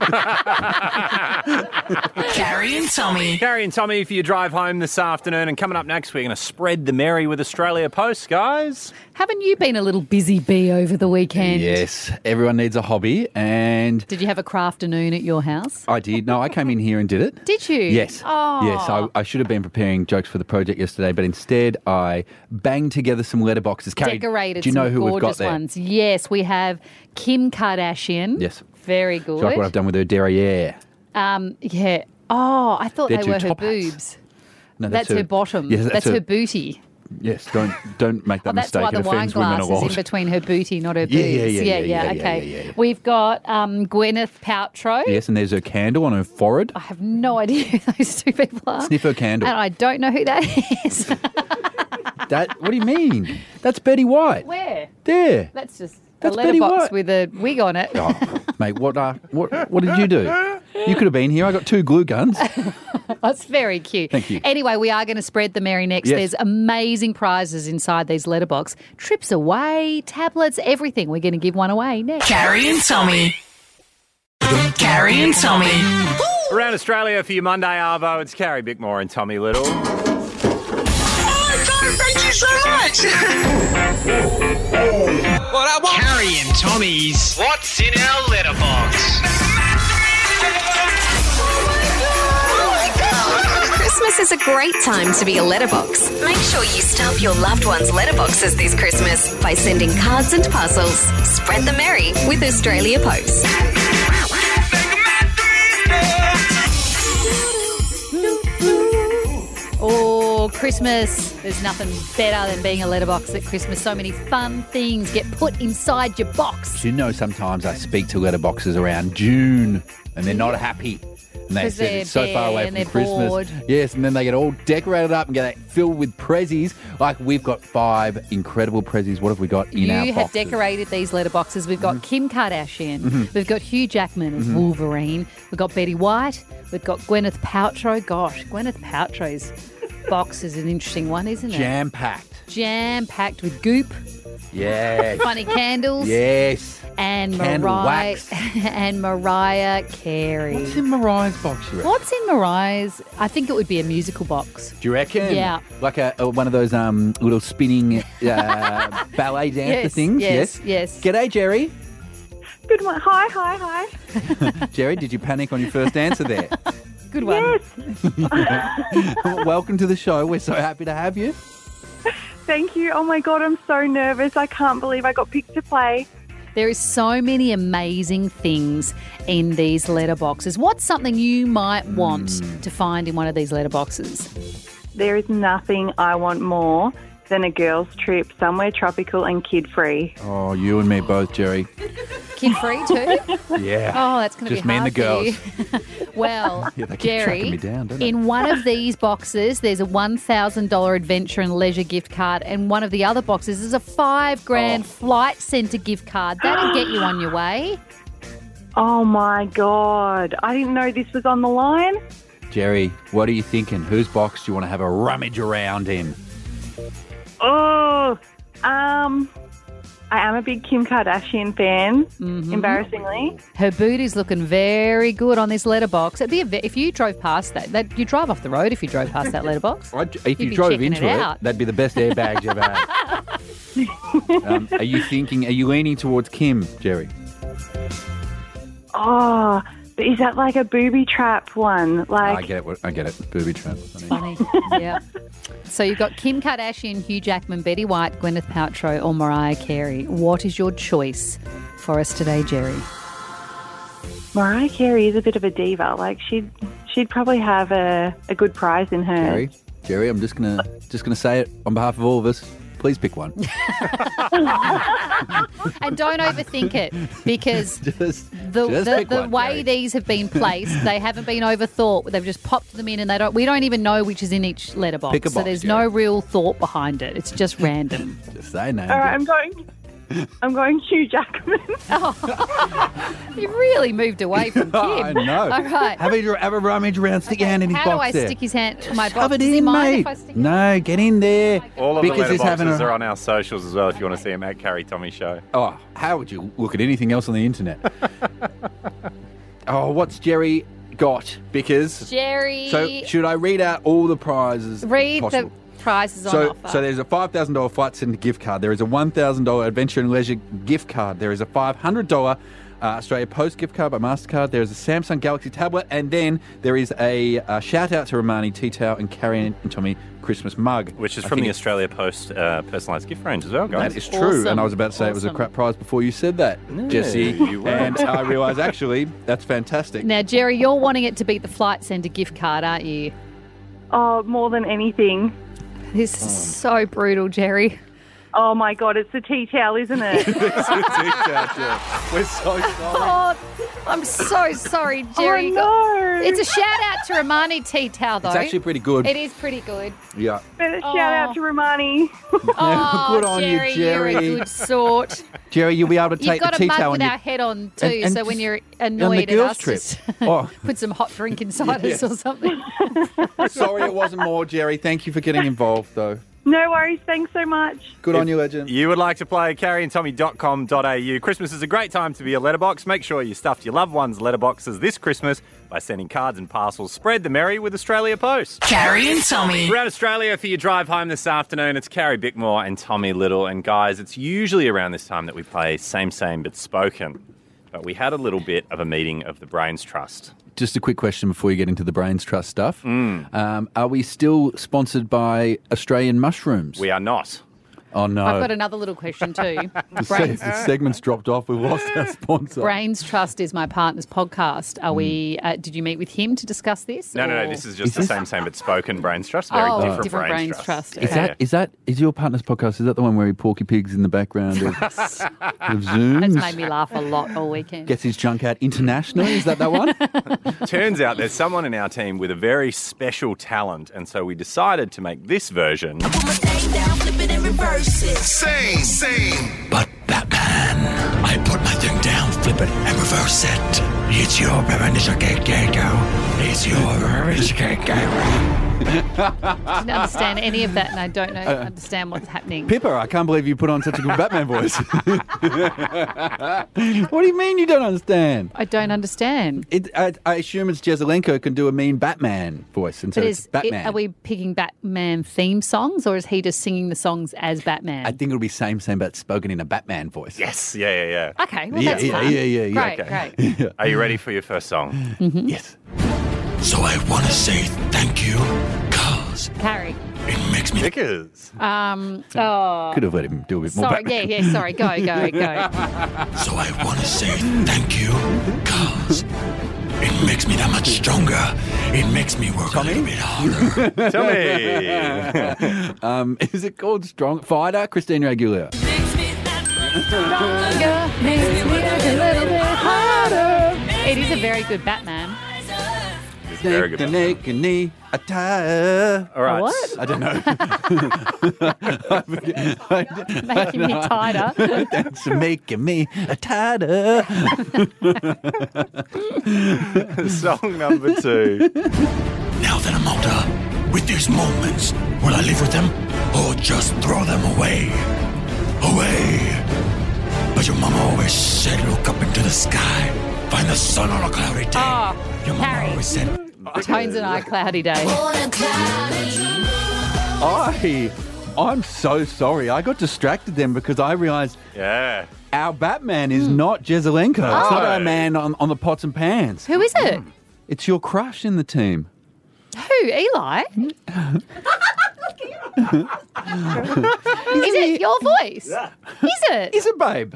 Carrie and Tommy. Carrie and Tommy for your drive home this afternoon. And coming up next, we're going to spread the merry with Australia Post, guys. Haven't you been a little busy bee over the weekend? Yes, everyone needs a hobby, and Did you have a crafternoon at your house? I did. No, I came in here and did it. Did you? Yes. Oh. Yes, I should have been preparing jokes for the project yesterday, but instead I banged together some letterboxes. Carrie, Decorated do you know some who we've got gorgeous there? ones. Yes, we have Kim Kardashian. Yes. Very Do you like what I've good. done with her derriere? Yeah. Oh, I thought They're they two were her top hats. boobs. No, That's her bottom. Yes, that's her booty. Yes, don't make that Oh, that's mistake. why It the wine offends women a glass is lot. in between her booty, not her boobs. Yeah, Okay. yeah. We've got Gwyneth Paltrow. Yes, and there's her candle on her forehead. I have no idea who those 2 people are. Sniff her candle. And I don't know who that is. What do you mean? That's Betty White. Where? There. That's just That's a Betty letterbox White. with a wig on it. Oh, mate, what did you do? You could have been here. I got 2 glue guns. That's very cute. Thank you. Anyway, we are going to spread the merry next. Yes. There's amazing prizes inside these letterbox. Trips away, tablets, everything. We're going to give one away next. Carrie and Tommy. Carrie and Tommy. Around Australia for your Monday Arvo, it's Carrie Bickmore and Tommy Little. Thank you so much. What I want. Carrie and Tommy's What's in Our Letterbox? Christmas is a great time to be a letterbox. Make sure you stuff your loved ones' letterboxes this Christmas by sending cards and puzzles. Spread the merry with Australia Post. Oh, Christmas. There's nothing better than being a letterbox at Christmas. So many fun things get put inside your box. Do you know sometimes I speak to letterboxes around June and they're not happy? And they 'Cause said it's so they're far away bare from and they're Christmas. bored. Yes, and then they get all decorated up and get filled with prezzies. Like we've got 5 incredible prezzies. What have we got in our You have boxes? decorated these letterboxes. We've got Kim Kardashian. Mhm. We've got Hugh Jackman as Wolverine. We've got Betty White. We've got Gwyneth Paltrow. Gosh, Gwyneth Paltrow's box is an interesting one, isn't it? Jam-packed. Jam-packed with goop, Yes. funny candles. Yes. And Candle Mariah wax. and Mariah Carey. What's in Mariah's box, you reckon? What's in Mariah's? I think it would be a musical box. Do you reckon? Yeah. Like a one of those little spinning ballet dancer Yes, things? yes. G'day, Jerry. Good one. Hi. Jerry, did you panic on your first answer there? Good one. Welcome to the show. We're so happy to have you. Thank you. Oh my God, I'm so nervous. I can't believe I got picked to play. There is so many amazing things in these letterboxes. What's something you might want to find in one of these letterboxes? There is nothing I want more than a girls' trip somewhere tropical and kid-free. Oh, you and me both, Jerry. Kid free too? Yeah. Oh, that's going to be Just me and hard the girls. for you. Well, Yeah, they keep tracking Jerry, me down, don't they? in one of these boxes, there's a $1,000 adventure and leisure gift card, and one of the other boxes is a $5,000 flight centre gift card. That'll get you on your way. Oh my God. I didn't know this was on the line. Jerry, what are you thinking? Whose box do you want to have a rummage around in? Oh, I am a big Kim Kardashian fan, embarrassingly. Her booty's looking very good on this letterbox. It'd be if you drove past that, you drive off the road if you drove past that letterbox. If you drove into it, that'd be the best airbags you've ever had. Are you leaning towards Kim, Jerry? Oh, but is that like a booby trap one? Like I get it. Booby trap. Funny. Yeah. So you've got Kim Kardashian, Hugh Jackman, Betty White, Gwyneth Paltrow, or Mariah Carey. What is your choice for us today, Jerry? Mariah Carey is a bit of a diva. Like she'd probably have a good prize in her. Jerry, I'm just gonna say it on behalf of all of us. Please pick one. And don't overthink it, because the way these have been placed, they haven't been overthought. They've just popped them in, and we don't even know which is in each letterbox. Pick a box, so there's no real thought behind it. It's just random. Just say name. All right, I'm going Hugh Jackman. You really moved away from Kim. I know. All right. Have a rummage around, stick your hand in his box. How do I there. stick his hand in my box? Shove it Does he in, mind mate. if I stick No, get in there. All of Because the he's having letterboxes are on our socials as well if you want to see them at Carrie Tommy Show. Oh, how would you look at anything else on the internet? What's Jerry got? Because Jerry. So should I read out all the prizes? Read possible? the prizes on offer. So there's a $5,000 Flight Centre gift card. There is a $1,000 Adventure and Leisure gift card. There is a $500 Australia Post gift card by MasterCard. There is a Samsung Galaxy tablet. And then there is a shout out to Romani Tea Towel and Carrie and Tommy Christmas mug. Which is from the Australia Post personalised gift range as well, guys. That is true. Awesome. And I was about to say it was a crap prize before you said that, No, Jesse. you weren't. And I realised, actually, that's fantastic. Now, Jerry, you're wanting it to beat the Flight Centre gift card, aren't you? Oh, more than anything. This is so brutal, Jerry. Oh, my God, it's the tea towel, isn't it? We're so sorry. Oh, I'm so sorry, Jerry. Oh, no. It's a shout out to Romani Tea Towel, though. It's actually pretty good. It is pretty good. Yeah. Better shout out to Romani. Oh, Good on you, Jerry, Jerry. you're a good sort. Jerry, you'll be able to You've take got the a tea mug towel with and our head on, too, and so when you're on the annoyed at girls' us, trip. just Oh. put some hot drink inside us or something. Sorry it wasn't more, Jerry. Thank you for getting involved, though. No worries. Thanks so much. Good on you, legend. You would like to play carrieandtommy.com.au. Christmas is a great time to be a letterbox. Make sure you stuffed your loved ones' letterboxes this Christmas by sending cards and parcels. Spread the merry with Australia Post. Carrie and Tommy. Around Australia for your drive home this afternoon. It's Carrie Bickmore and Tommy Little. And guys, it's usually around this time that we play Same Same But Spoken. But we had a little bit of a meeting of the Brains Trust. Just a quick question before you get into the Brains Trust stuff. Are we still sponsored by Australian Mushrooms? We are not. Oh, no. I've got another little question too. The segment's dropped off. We've lost our sponsor. Brains Trust is my partner's podcast. Are we? Did you meet with him to discuss this? No. or- This is just the Same Same But Spoken Brains Trust. Very different Brains Trust. Is your partner's podcast? Is that the one where he Porky Pigs in the background of Zoom? That's made me laugh a lot all weekend. Gets his junk out internationally. Is that one? Turns out there's someone in our team with a very special talent, and so we decided to make this version. Same, but Batman. I put my thing down, flip it, and reverse it. It's your permission, It's your permission, I didn't understand any of that, and I don't understand what's happening. Pippa, I can't believe you put on such a good Batman voice. What do you mean you don't understand? I don't understand. I assume it's Jezelenko can do a mean Batman voice, and so it's Batman. Are we picking Batman theme songs, or is he just singing the songs as Batman? I think it'll be same, but spoken in a Batman voice. Yes, yeah. Okay, well, that's fun. Yeah. Great. Are you ready for your first song? Mm-hmm. Yes. So I want to say thank you, cause Carrie. it makes me... Because. Could have let him do a bit more Sorry, Batman. sorry. Go. So I want to say thank you, cause it makes me that much stronger. It makes me work a little bit harder. Tommy. Is it called Strong Fighter? Christina Aguilera. It is a very good Batman. It's very good. All right. What? I don't know. Making me tighter. That's making me tighter. Song number 2. Now that I'm older, with these moments, will I live with them or just throw them away? Away. sky. Find the sun on a cloudy day. Oh, Your mama Harry. always said, Tones and I, cloudy day. I'm so sorry. I got distracted then because I realised our Batman is not Jezelenko. It's not our man on the pots and pans. Who is it? It's your crush in the team. Who? Eli? Is it your voice? Yeah. Is it? Is it, babe?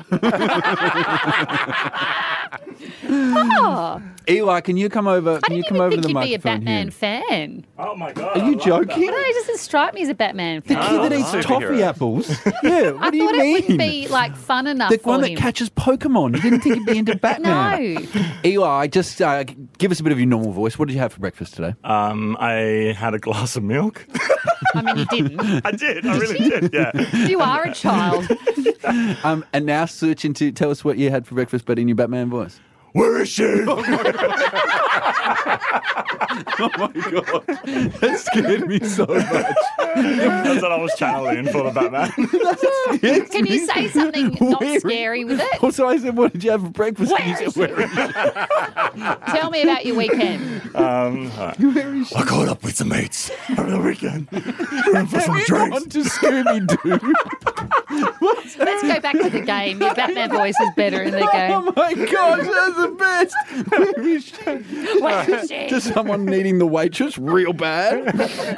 Oh. Eli, can you come over? I Can you didn't come even over think the you'd be a microphone Batman here? fan. Oh my god! Are you joking? No, he doesn't strike me as a Batman The fan. kid that eats toffee apples. Yeah, what I do you thought mean? it wouldn't be like fun enough The for one that him. catches Pokemon. You didn't think he'd be into Batman. No. Eli, just give us a bit of your normal voice. What did you have for breakfast today? I had a glass of milk. I mean, you didn't. I did. I really did. Yeah. You are a child. And now search into, tell us what you had for breakfast, but in your Batman voice. Where is she? Oh my God. That scared me so much. That's what I was channeling for the Batman. Can you say something not scary with it? Also, I said, what did you have for breakfast? Where And you is said, where is she? Tell me about your weekend. Where is she? I caught up with some mates over the weekend. Went for some Have you drinks. gone to Scooby-Doo? Let's go back to the game. Your Batman voice is better in the game. Oh my gosh, that's the best. Where is she? Where is she? Just someone needing the waitress real bad.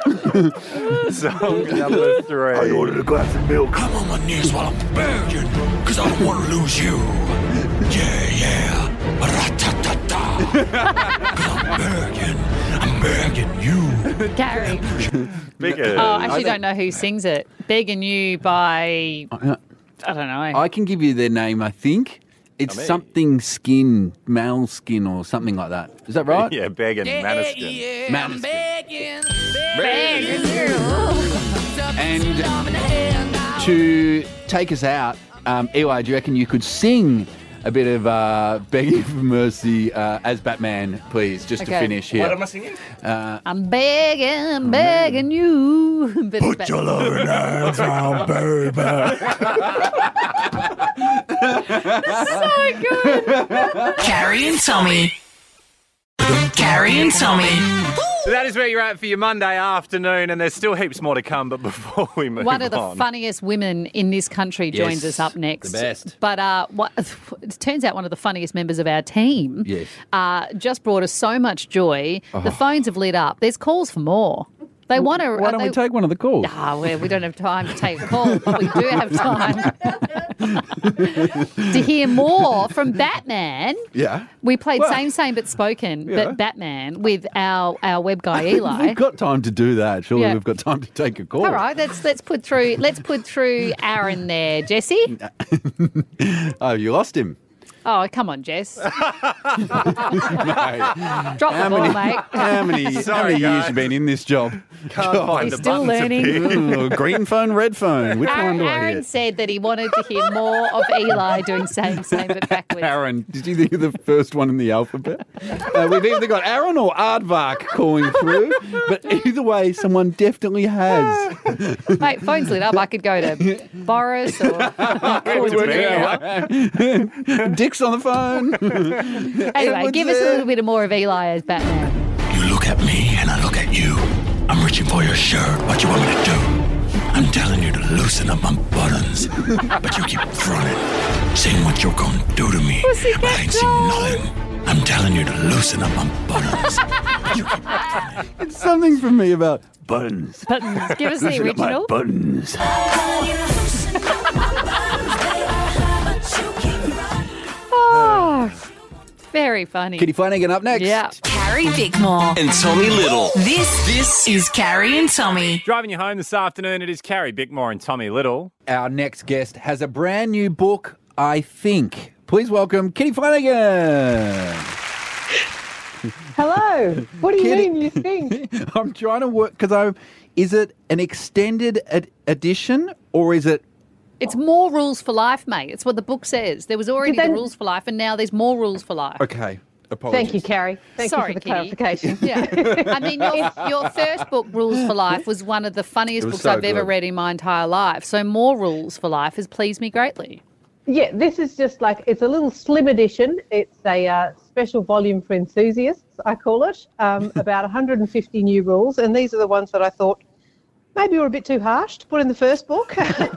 Song number 3. I ordered a glass of milk. I'm on my knees while I'm begging, because I don't want to lose you. Yeah. Ra-ta-ta-ta. 'Cause I'm begging you. Gary. Bigger. Oh, I actually don't know who sings it. Begging You by, I don't know. I can give you their name, I think. It's something skin, male skin or something like that. Is that right? Yeah, begging Maniston. Maniston. And to take us out, Eli, do you reckon you could sing a bit of Begging for Mercy as Batman, please, just to Okay. finish here? What am I singing? I'm begging you. Bit of Put your Batman. loving hands on, baby. So good. Carrie and Tommy. Carrie and Tommy. So that is where you're at for your Monday afternoon, and there's still heaps more to come. But before we move One of the on, funniest women in this country joins Yes, us up next. the best. But it turns out one of the funniest members of our team Yes. just brought us so much joy. The phones have lit up. There's calls for more. They want to. Why don't we take one of the calls? Well, we don't have time to take a call, but we do have time to hear more from Batman. Yeah. We played Well, Same but Spoken, yeah. but Batman with our web guy Eli. We've got time to do that. Surely Yeah. we've got time to take a call. All right, let's put through Aaron there, Jesse. Oh, you lost him. Oh, come on, Jess. Mate. Drop the ball, mate. How many Sorry, years guys. you been in this job? can't find He's the still button learning. to pick. Oh, green phone, red phone. Which one do I Aaron hit? said that he wanted to hear more of Eli doing same but backwards. Aaron, did you think you're the first one in the alphabet? We've either got Aaron or Aardvark calling through, but either way, someone definitely has. Mate, phone's lit up. I could go to Boris or Dick's on the phone. Anyway, give us a little bit more of Eli as Batman. You look at me and I look at you. I'm reaching for your shirt. What you want me to do? I'm telling you to loosen up my buttons, but you keep running, saying what you're gonna do to me. But I ain't seen nothing. I'm telling you to loosen up my buttons. But you keep running. It's something from me about buttons. Buttons. Give us the Loosen up my original. buttons. Oh, very funny. Kitty Flanagan up next. Yeah. Carrie Bickmore. And Tommy Little. This is Carrie and Tommy. Driving you home this afternoon, it is Carrie Bickmore and Tommy Little. Our next guest has a brand new book, I think. Please welcome Kitty Flanagan. Hello. What do you Kitty- mean you think? I'm trying to work because is it an extended edition or is it? It's more rules for life, mate. It's what the book says. There was already But then- the rules for life, and now there's more rules for life. Okay. Apologies. Thank you, Carrie. Thank Sorry, you for the Kitty. clarification. Yeah. I mean, your first book, Rules for Life, was one of the funniest It was books so I've ever good. read in my entire life. So more rules for life has pleased me greatly. Yeah, this is just like, it's a little slim edition. It's a special volume for enthusiasts, I call it, about 150 new rules. And these are the ones that I thought maybe were a bit too harsh to put in the first book.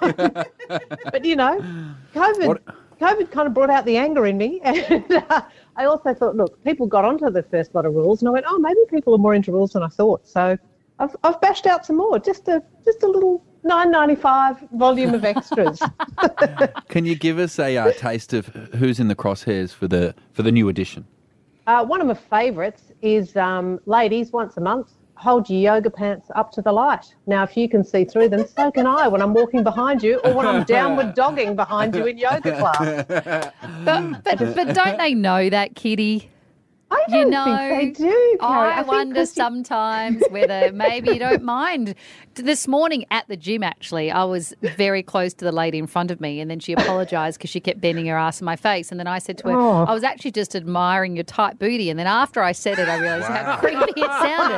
But, you know, COVID kind of brought out the anger in me. And I also thought, look, people got onto the first lot of rules and I went, oh, maybe people are more into rules than I thought. So I've bashed out some more, just a little $9.95 volume of extras. Can you give us a taste of who's in the crosshairs for the new edition? One of my favourites is ladies, once a month, hold your yoga pants up to the light. Now, if you can see through them, so can I when I'm walking behind you or when I'm downward dogging behind you in yoga class. But don't they know that, Kitty? I don't think they do, Carrie. I wonder sometimes whether maybe you don't mind. This morning at the gym, actually, I was very close to the lady in front of me, and then she apologised because she kept bending her ass in my face. And then I said to her, I was actually just admiring your tight booty. And then after I said it, I realised how creepy it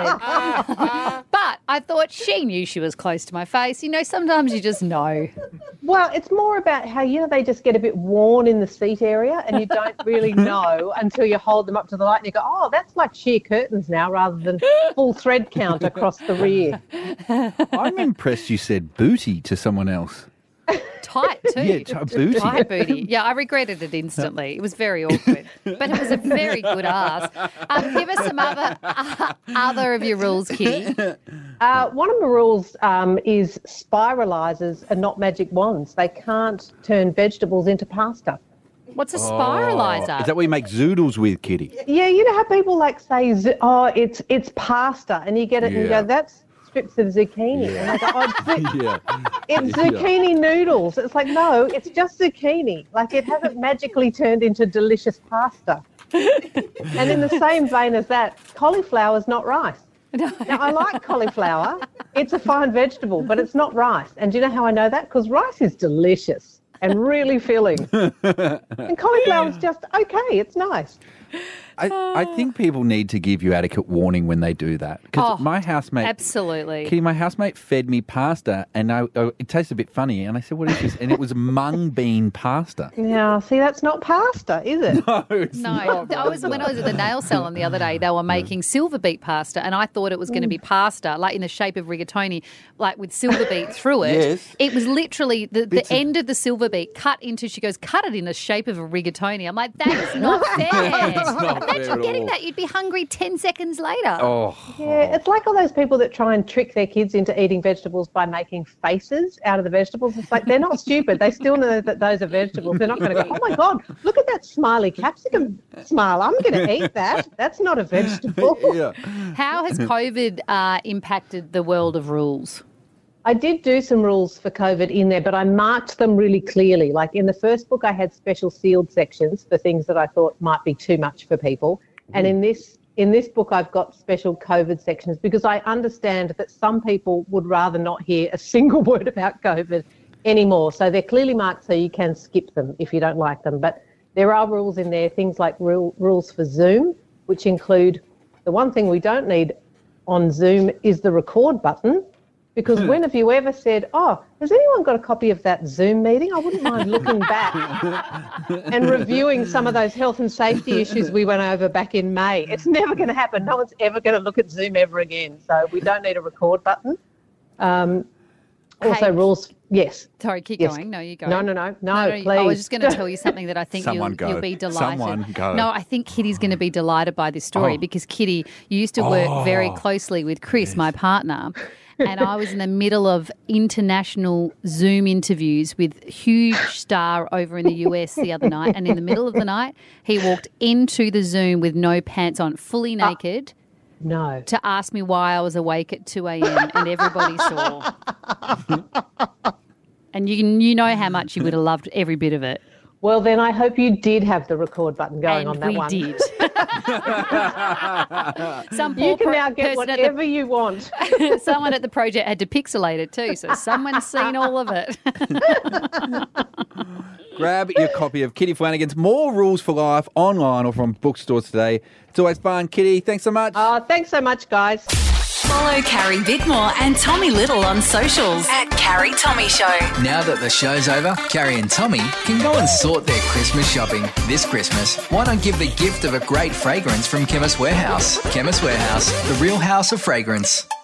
sounded. But I thought she knew she was close to my face. You know, sometimes you just know. Well, it's more about how, you know, they just get a bit worn in the seat area and you don't really know until you hold them up to the light and you go, oh, that's like sheer curtains now rather than full thread count across the rear. I'm impressed you said booty to someone else. Tight too. Yeah, booty. Tight booty. Yeah, I regretted it instantly. It was very awkward, but it was a very good ask. Give us some other of your rules, Kitty. One of my rules is spiralisers are not magic wands. They can't turn vegetables into pasta. What's a spiraliser? Is that what you make zoodles with, Kitty? Yeah, you know how people like say, it's pasta, and you get it and you go, that's strips of zucchini. Yeah. And I go, it's zucchini noodles. It's like, no, it's just zucchini. Like, it hasn't magically turned into delicious pasta. And in the same vein as that, cauliflower is not rice. Now, I like cauliflower. It's a fine vegetable, but it's not rice. And do you know how I know that? Because rice is delicious and really filling. And cauliflower is just okay. It's nice. I think people need to give you adequate warning when they do that. Because my housemate... Absolutely. Kitty, my housemate fed me pasta and it tasted a bit funny. And I said, what is this? And it was mung bean pasta. Yeah, see, that's not pasta, is it? No, it's not. When I was at the nail salon the other day, they were making silver beet pasta, and I thought it was going to be pasta, like in the shape of rigatoni, like with silver beet through it. Yes. It was literally the end of the silver beet cut into, she goes, cut it in the shape of a rigatoni. I'm like, that is not fair. Imagine getting that. You'd be hungry 10 seconds later. Oh. Yeah, it's like all those people that try and trick their kids into eating vegetables by making faces out of the vegetables. It's like, they're not stupid. They still know that those are vegetables. They're not going to go, oh, my God, look at that smiley capsicum smile. I'm going to eat that. That's not a vegetable. Yeah. How has COVID impacted the world of rules? I did do some rules for COVID in there, but I marked them really clearly. Like in the first book, I had special sealed sections for things that I thought might be too much for people. And in this book, I've got special COVID sections because I understand that some people would rather not hear a single word about COVID anymore. So they're clearly marked so you can skip them if you don't like them. But there are rules in there, things like rules for Zoom, which include the one thing we don't need on Zoom is the record button. Because when have you ever said, oh, has anyone got a copy of that Zoom meeting? I wouldn't mind looking back and reviewing some of those health and safety issues we went over back in May. It's never going to happen. No one's ever going to look at Zoom ever again. So we don't need a record button. Also rules, yes. Sorry, keep going. No, you go. No, please. I was just going to tell you something that I think you'll be delighted. Someone go. No, I think Kitty's going to be delighted by this story because Kitty, you used to work very closely with Chris, my partner. And I was in the middle of international Zoom interviews with a huge star over in the US the other night. And in the middle of the night, he walked into the Zoom with no pants on, fully naked. No. To ask me why I was awake at 2 a.m. and everybody saw. And you know how much you would have loved every bit of it. Well, then I hope you did have the record button going and on that one. We did. You can now get whatever you want. Someone at the project had to pixelate it too, so someone's seen all of it. Grab your copy of Kitty Flanagan's More Rules for Life online or from bookstores today. It's always fun. Kitty, thanks so much. Thanks so much, guys. Follow Carrie Bickmore and Tommy Little on socials at Carrie Tommy Show. Now that the show's over, Carrie and Tommy can go and sort their Christmas shopping. This Christmas, why not give the gift of a great fragrance from Chemist Warehouse? Chemist Warehouse, the real house of fragrance.